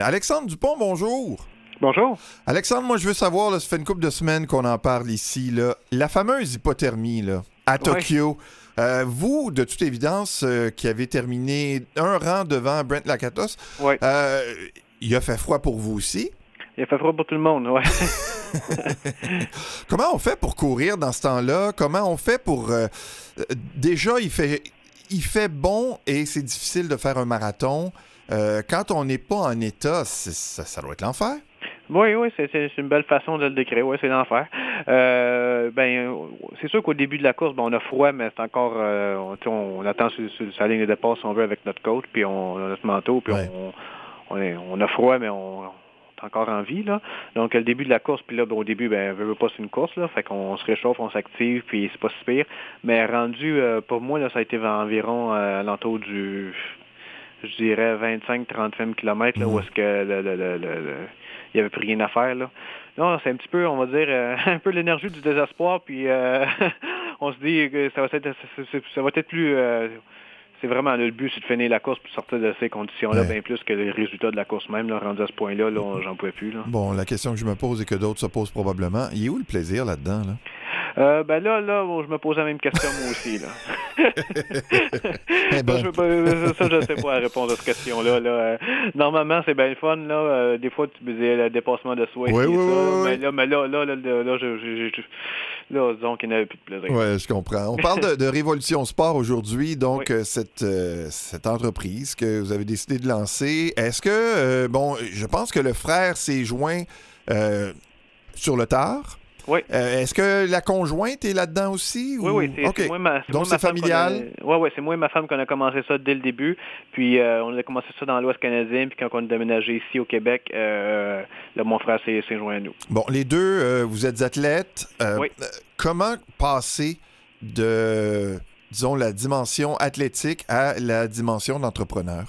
Alexandre Dupont, bonjour. Bonjour. Alexandre, moi je veux savoir, là, ça fait une couple de semaines qu'on en parle ici, là, la fameuse hypothermie là, à Tokyo. Vous, de toute évidence, qui avez terminé un rang devant Brent Lakatos, Oui. Il a fait froid pour vous aussi? Il a fait froid pour tout le monde, oui. Comment on fait pour courir dans ce temps-là? Comment on fait pour... déjà, il fait bon et c'est difficile de faire un marathon. Quand on n'est pas en état, ça doit être l'enfer. Oui, c'est une belle façon de le décrire. Oui, c'est l'enfer. C'est sûr qu'au début de la course, on a froid, mais c'est encore... on attend sur sa ligne de départ, si on veut, avec notre coat, puis on a notre manteau, puis on a froid, mais on est encore en vie, là. Donc, le début de la course, puis là, au début, veut pas, c'est une course, là. Fait qu'on se réchauffe, on s'active, puis c'est pas si pire. Mais rendu, pour moi, là, ça a été environ à l'entour du... Je dirais 25-30 km, là, où est-ce que il n'y avait plus rien à faire, là. Non, c'est un petit peu, on va dire, un peu l'énergie du désespoir, puis on se dit que ça va être plus... c'est vraiment le but, c'est de finir la course puis sortir de ces conditions-là, bien plus que les résultats de la course même, là, rendu à ce point-là, j'en pouvais plus. Là. Bon, la question que je me pose et que d'autres se posent probablement, il est où le plaisir là-dedans, là? Je me pose la même question moi aussi, là. Je ne sais pas répondre à cette question-là. Là. Normalement, c'est bien le fun, là. Des fois, tu disais le dépassement de soi, oui. Mais là, disons qu'il n'y avait plus de plaisir. Oui, je comprends. On parle de Révolution Sport aujourd'hui, donc cette entreprise que vous avez décidé de lancer. Est-ce que, je pense que le frère s'est joint sur le tard. Oui. Est-ce que la conjointe est là-dedans aussi? Oui, c'est moi donc c'est familial? Oui, c'est moi et ma femme qu'on a commencé ça dès le début. Puis on a commencé ça dans l'Ouest canadien. Puis quand on a déménagé ici au Québec, là, mon frère s'est joint à nous. Bon, les deux, vous êtes athlètes. Oui. Comment passer de, disons, la dimension athlétique à la dimension d'entrepreneur?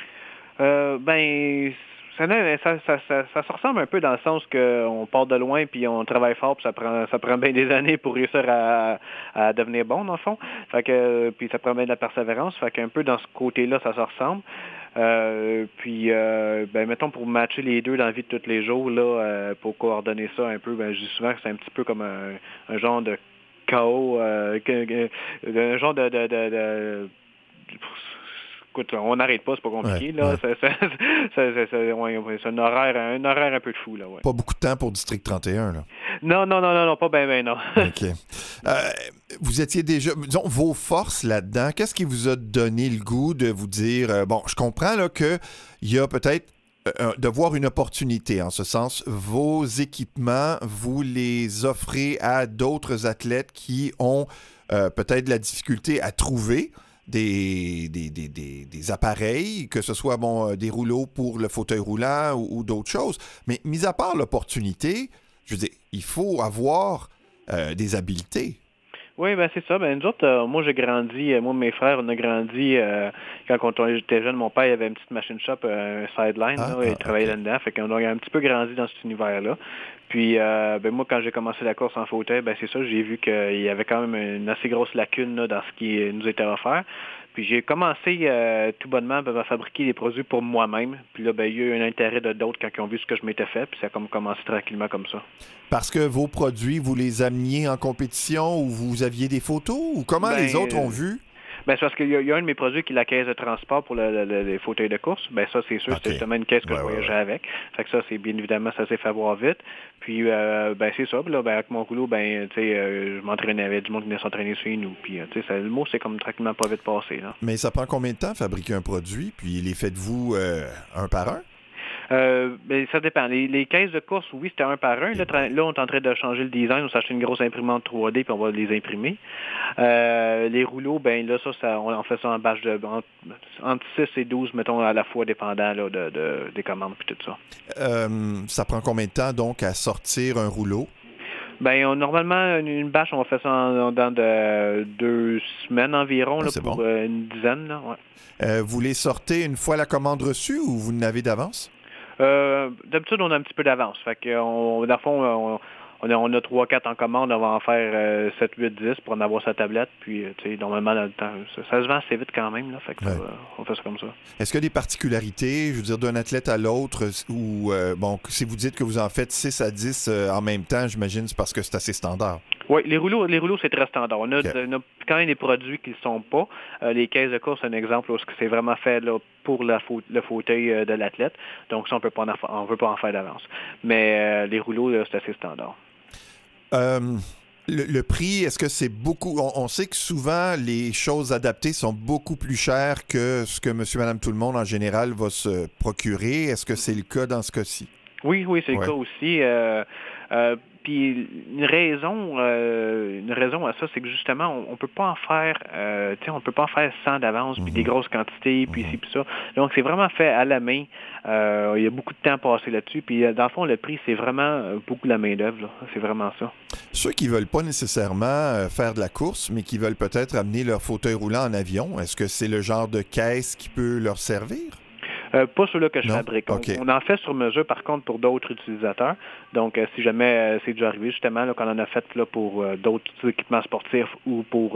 Ça se ressemble un peu dans le sens qu'on part de loin puis on travaille fort puis ça prend bien des années pour réussir à devenir bon dans le fond. Fait que puis ça prend bien de la persévérance. Fait qu'un peu dans ce côté-là, ça se ressemble. Mettons pour matcher les deux dans la vie de tous les jours, là, pour coordonner ça un peu, je dis souvent que c'est un petit peu comme un genre de chaos, un genre de écoute, on n'arrête pas, c'est pas compliqué. Là. Ouais. C'est un horaire un peu de fou. Là, ouais. Pas beaucoup de temps pour District 31. Là. Non, pas bien, non. OK. Vous étiez déjà... Disons, vos forces là-dedans, qu'est-ce qui vous a donné le goût de vous dire... je comprends là, qu'il y a peut-être de voir une opportunité. En ce sens, vos équipements, vous les offrez à d'autres athlètes qui ont peut-être de la difficulté à trouver des appareils, que ce soit des rouleaux pour le fauteuil roulant ou d'autres choses. Mais mis à part l'opportunité, je veux dire, il faut avoir des habiletés. Oui, c'est ça. Nous autres, moi j'ai grandi, moi et mes frères, on a grandi quand on était jeunes, mon père il avait une petite machine shop, un sideline, il travaillait là-dedans. Fait qu'on a un petit peu grandi dans cet univers-là. Puis moi, quand j'ai commencé la course en fauteuil, c'est ça, j'ai vu qu'il y avait quand même une assez grosse lacune là, dans ce qui nous était offert. Puis j'ai commencé tout bonnement à fabriquer des produits pour moi-même. Puis là, il y a eu un intérêt de d'autres quand ils ont vu ce que je m'étais fait. Puis ça a commencé tranquillement comme ça. Parce que vos produits, vous les ameniez en compétition ou vous aviez des photos? Ou comment les autres ont vu? C'est parce qu'il y a un de mes produits qui est la caisse de transport pour les fauteuils de course. Ça, c'est sûr, c'est justement une caisse que je voyageais avec. Fait que ça, c'est bien évidemment, ça s'est fait voir vite. Puis, c'est ça. Puis là, avec mon rouleau, je m'entraînais avec du monde qui venait s'entraîner chez nous. Puis, le mot, c'est comme tranquillement pas vite passé. Là. Mais ça prend combien de temps fabriquer un produit? Puis, les faites-vous un par un? Ça dépend. Les caisses de course, oui, c'était un par un. Là, on est en train de changer le design. On s'est acheté une grosse imprimante 3D puis on va les imprimer. Les rouleaux, on fait ça en batch entre 6 et 12, mettons, à la fois, dépendant là, des commandes puis tout ça. Ça prend combien de temps, donc, à sortir un rouleau? Normalement, une bâche, on va faire ça dans 2 semaines environ, là, pour bon. Une dizaine. Là, ouais. Vous les sortez une fois la commande reçue ou vous n'avez d'avance? D'habitude, on a un petit peu d'avance. Fait que, dans le fond, on a 3-4 en commande, on va en faire 7, 8, 10 pour en avoir sa tablette. Puis, normalement, dans le temps, ça se vend assez vite quand même. Là, fait que on fait ça comme ça. Est-ce qu'il y a des particularités, je veux dire, d'un athlète à l'autre, ou, si vous dites que vous en faites 6 à 10 en même temps, j'imagine c'est parce que c'est assez standard. Oui, les rouleaux, c'est très standard. On a quand même des produits qui ne sont pas. Les caisses de course, c'est un exemple où c'est vraiment fait là, pour le fauteuil de l'athlète. Donc, ça, on ne veut pas en faire d'avance. Mais les rouleaux, là, c'est assez standard. Le prix, est-ce que c'est beaucoup... On sait que souvent, les choses adaptées sont beaucoup plus chères que ce que monsieur, madame, tout le monde, en général, va se procurer. Est-ce que c'est le cas dans ce cas-ci? Oui, c'est le cas aussi. Puis une raison à ça, c'est que justement, on peut pas en faire, on peut pas en faire 100 d'avance, puis des grosses quantités, puis ci, puis ça. Donc, c'est vraiment fait à la main. Il y a beaucoup de temps passé là-dessus. Puis, dans le fond, le prix, c'est vraiment beaucoup de la main-d'œuvre. C'est vraiment ça. Ceux qui veulent pas nécessairement faire de la course, mais qui veulent peut-être amener leur fauteuil roulant en avion, est-ce que c'est le genre de caisse qui peut leur servir? Pas ceux-là que je fabrique. Okay. On en fait sur mesure, par contre, pour d'autres utilisateurs. Donc, si jamais c'est déjà arrivé, justement, là, quand on en a fait là, pour d'autres équipements sportifs ou pour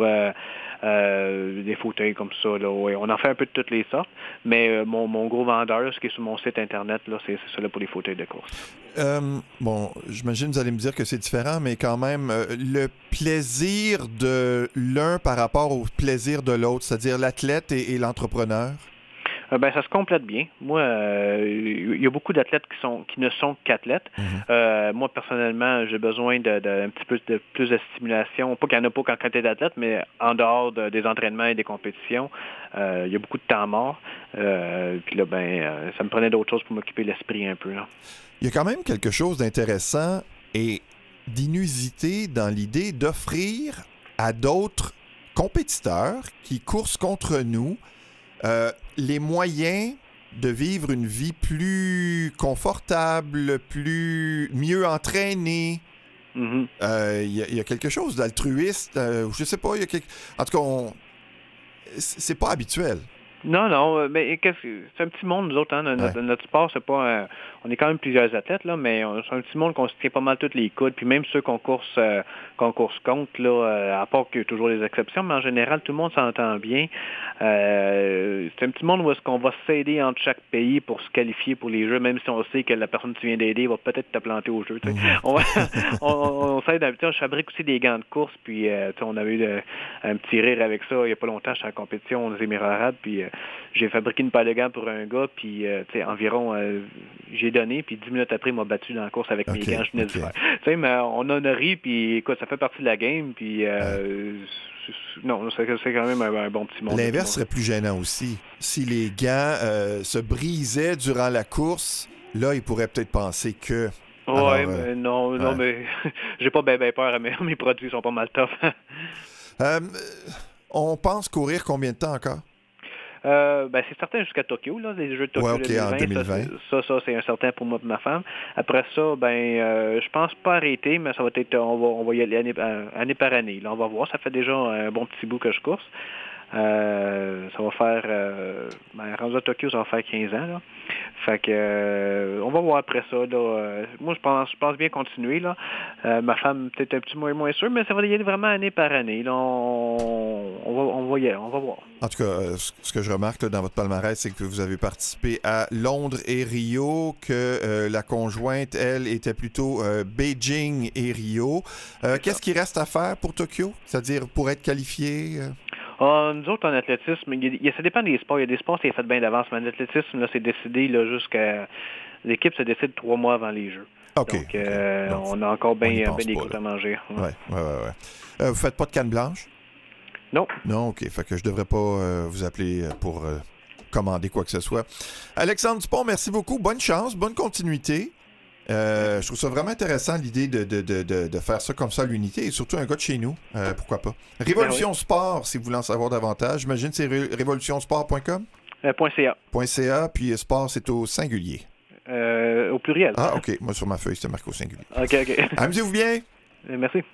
des fauteuils comme ça, là, on en fait un peu de toutes les sortes. Mais mon gros vendeur, ce qui est sur mon site Internet, là, c'est ça pour les fauteuils de course. J'imagine que vous allez me dire que c'est différent, mais quand même, le plaisir de l'un par rapport au plaisir de l'autre, c'est-à-dire l'athlète et l'entrepreneur? Ça se complète bien. Moi, il y a beaucoup d'athlètes qui ne sont qu'athlètes. Moi, personnellement, j'ai besoin d'un petit peu de plus de stimulation. Pas qu'il n'y en a pas quand tu es athlète, mais en dehors des entraînements et des compétitions, il y a beaucoup de temps mort. Puis là, ça me prenait d'autres choses pour m'occuper l'esprit un peu. Là. Il y a quand même quelque chose d'intéressant et d'inusité dans l'idée d'offrir à d'autres compétiteurs qui coursent contre nous les moyens de vivre une vie plus confortable, mieux entraînée. Il y a quelque chose d'altruiste. Je sais pas, en tout cas, c'est pas habituel. Non, mais c'est un petit monde, nous autres, hein, notre sport, c'est pas... on est quand même plusieurs athlètes, là, mais c'est un petit monde qu'on se tient pas mal toutes les coudes, puis même ceux qu'on course contre, là, à part qu'il y a toujours des exceptions, mais en général, tout le monde s'entend bien. C'est un petit monde où est-ce qu'on va s'aider entre chaque pays pour se qualifier pour les Jeux, même si on sait que la personne que tu viens d'aider va peut-être te planter au jeu. On s'aide d'habitude. Je fabrique aussi des gants de course, puis on avait eu un petit rire avec ça il n'y a pas longtemps, j'étais en compétition aux Émirats arabes, puis j'ai fabriqué une paire de gants pour un gars, puis environ j'ai donné, puis 10 minutes après, il m'a battu dans la course avec mes gants, je venais de faire. Mais on en a ri, puis écoute, ça fait partie de la game, puis non, c'est quand même un bon petit monde. L'inverse serait plus gênant aussi. Si les gants se brisaient durant la course, là, ils pourraient peut-être penser que... mais non, mais j'ai pas bien peur, mes produits sont pas mal tough. On pense courir combien de temps encore? C'est certain jusqu'à Tokyo, là, les Jeux de Tokyo 2020. Ça, c'est un certain pour moi et ma femme. Après ça, je pense pas arrêter, mais ça va être, on va y aller année par année. Là, on va voir. Ça fait déjà un bon petit bout que je course. Ça va faire, rendu à Tokyo, ça va faire 15 ans, là. Fait que, on va voir après ça, là. Moi, je pense bien continuer, là. Ma femme, peut-être un petit moins sûr, mais ça va y aller vraiment année par année, là. On va y aller, on va voir. En tout cas, ce que je remarque là, dans votre palmarès, c'est que vous avez participé à Londres et Rio, que la conjointe, elle, était plutôt Beijing et Rio. Qu'est-ce qu'il reste à faire pour Tokyo? C'est-à-dire pour être qualifié? Nous autres, en athlétisme, ça dépend des sports. Il y a des sports, c'est fait bien d'avance, mais en athlétisme, là, c'est décidé là, jusqu'à... L'équipe se décide 3 mois avant les Jeux. OK. Donc, on a encore bien des côtes à manger. Ouais. Vous faites pas de canne blanche? Non. Non, OK. Fait que je devrais pas vous appeler pour commander quoi que ce soit. Alexandre Dupont, merci beaucoup. Bonne chance, bonne continuité. Je trouve ça vraiment intéressant, l'idée de faire ça comme ça à l'unité, et surtout un gars de chez nous, pourquoi pas. Révolution Sport, si vous voulez en savoir davantage, j'imagine c'est révolutionsport.com? .ca, puis sport, c'est au singulier. Au pluriel. Ah, OK. Moi, sur ma feuille, c'était marqué au singulier. OK. Amusez-vous bien. Merci.